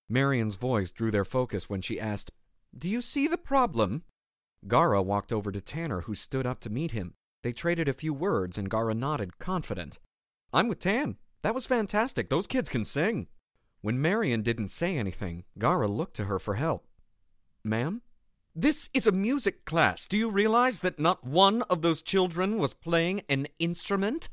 Marion's voice drew their focus when she asked, "Do you see the problem?" Gara walked over to Tanner, who stood up to meet him. They traded a few words, and Gara nodded, confident. "I'm with Tan. That was fantastic. Those kids can sing." When Marion didn't say anything, Gara looked to her for help. "Ma'am?" "This is a music class. Do you realize that not one of those children was playing an instrument?"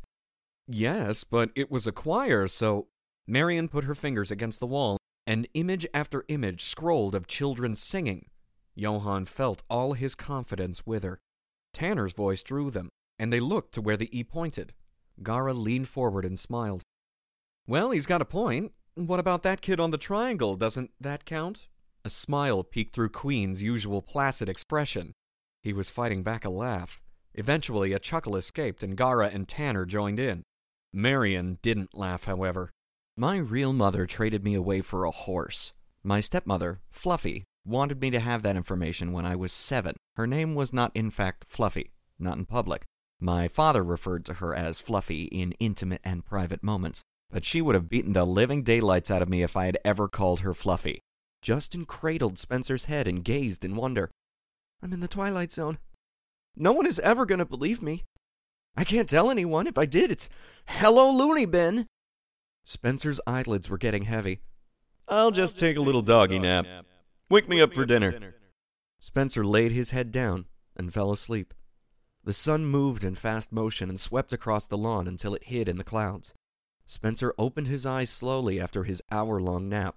"Yes, but it was a choir, so—" Marion put her fingers against the wall, and image after image scrolled of children singing. Johann felt all his confidence wither. Tanner's voice drew them, and they looked to where the E pointed. Gara leaned forward and smiled. "Well, he's got a point. What about that kid on the triangle? Doesn't that count?" A smile peeked through Queen's usual placid expression. He was fighting back a laugh. Eventually, a chuckle escaped, and Gara and Tanner joined in. Marion didn't laugh, however. "My real mother traded me away for a horse. My stepmother, Fluffy, wanted me to have that information when I was 7. Her name was not, in fact, Fluffy, not in public. My father referred to her as Fluffy in intimate and private moments, but she would have beaten the living daylights out of me if I had ever called her Fluffy." Justin cradled Spencer's head and gazed in wonder. "I'm in the Twilight Zone. No one is ever going to believe me. I can't tell anyone. If I did, it's hello, Looney Bin." Spencer's eyelids were getting heavy. "I'll just take a little doggy nap. Wake me up for dinner." Spencer laid his head down and fell asleep. The sun moved in fast motion and swept across the lawn until it hid in the clouds. Spencer opened his eyes slowly after his hour-long nap.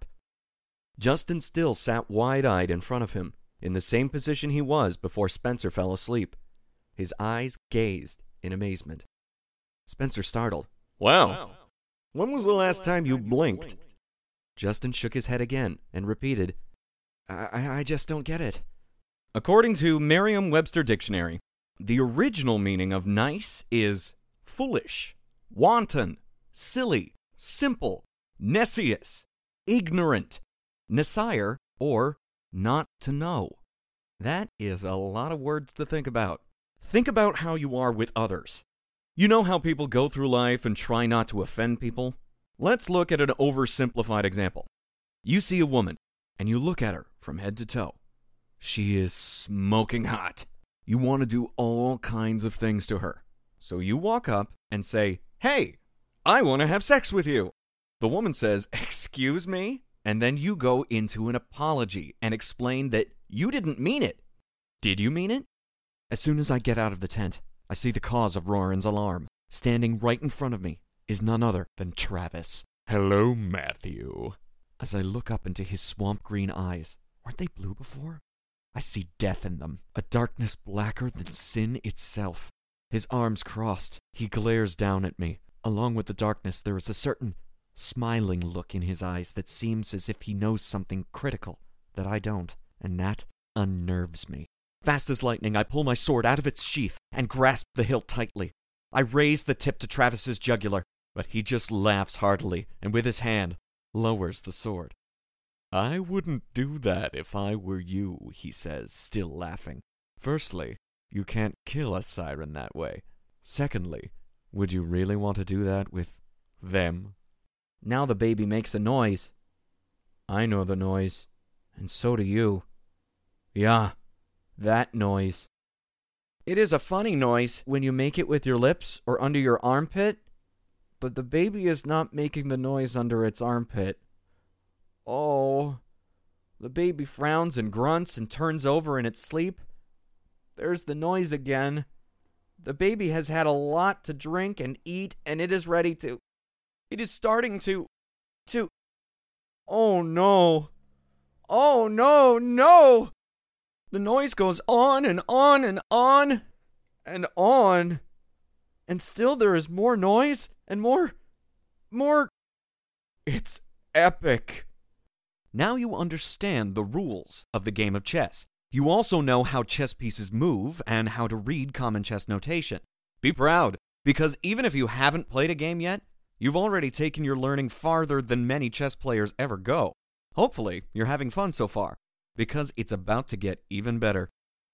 Justin still sat wide-eyed in front of him, in the same position he was before Spencer fell asleep. His eyes gazed in amazement. Spencer startled. "Wow. When was the last time you blinked?" Justin shook his head again and repeated, I just don't get it." According to Merriam-Webster Dictionary, the original meaning of nice is foolish, wanton, silly, simple, nescious, ignorant, nesire, or not to know. That is a lot of words to think about. Think about how you are with others. You know how people go through life and try not to offend people? Let's look at an oversimplified example. You see a woman, and you look at her from head to toe. She is smoking hot. You want to do all kinds of things to her. So you walk up and say, "Hey, I want to have sex with you." The woman says, "Excuse me?" And then you go into an apology and explain that you didn't mean it. Did you mean it? As soon as I get out of the tent, I see the cause of Roran's alarm. Standing right in front of me is none other than Travis. "Hello, Matthew." As I look up into his swamp green eyes, weren't they blue before? I see death in them, a darkness blacker than sin itself. His arms crossed, he glares down at me. Along with the darkness, there is a certain smiling look in his eyes that seems as if he knows something critical that I don't, and that unnerves me. Fast as lightning, I pull my sword out of its sheath and grasp the hilt tightly. I raise the tip to Travis's jugular, but he just laughs heartily and with his hand lowers the sword. "I wouldn't do that if I were you," he says, still laughing. "Firstly, you can't kill a siren that way. Secondly, would you really want to do that with them?" Now the baby makes a noise. I know the noise, and so do you. Yeah, that noise. It is a funny noise when you make it with your lips or under your armpit, but the baby is not making the noise under its armpit. Oh, the baby frowns and grunts and turns over in its sleep. There's the noise again. The baby has had a lot to drink and eat, and it is ready to... It is starting to... Oh no. Oh no, no! The noise goes on and on and on and on. And still there is more noise and more... It's epic. Now you understand the rules of the game of chess. You also know how chess pieces move and how to read common chess notation. Be proud, because even if you haven't played a game yet, you've already taken your learning farther than many chess players ever go. Hopefully, you're having fun so far, because it's about to get even better.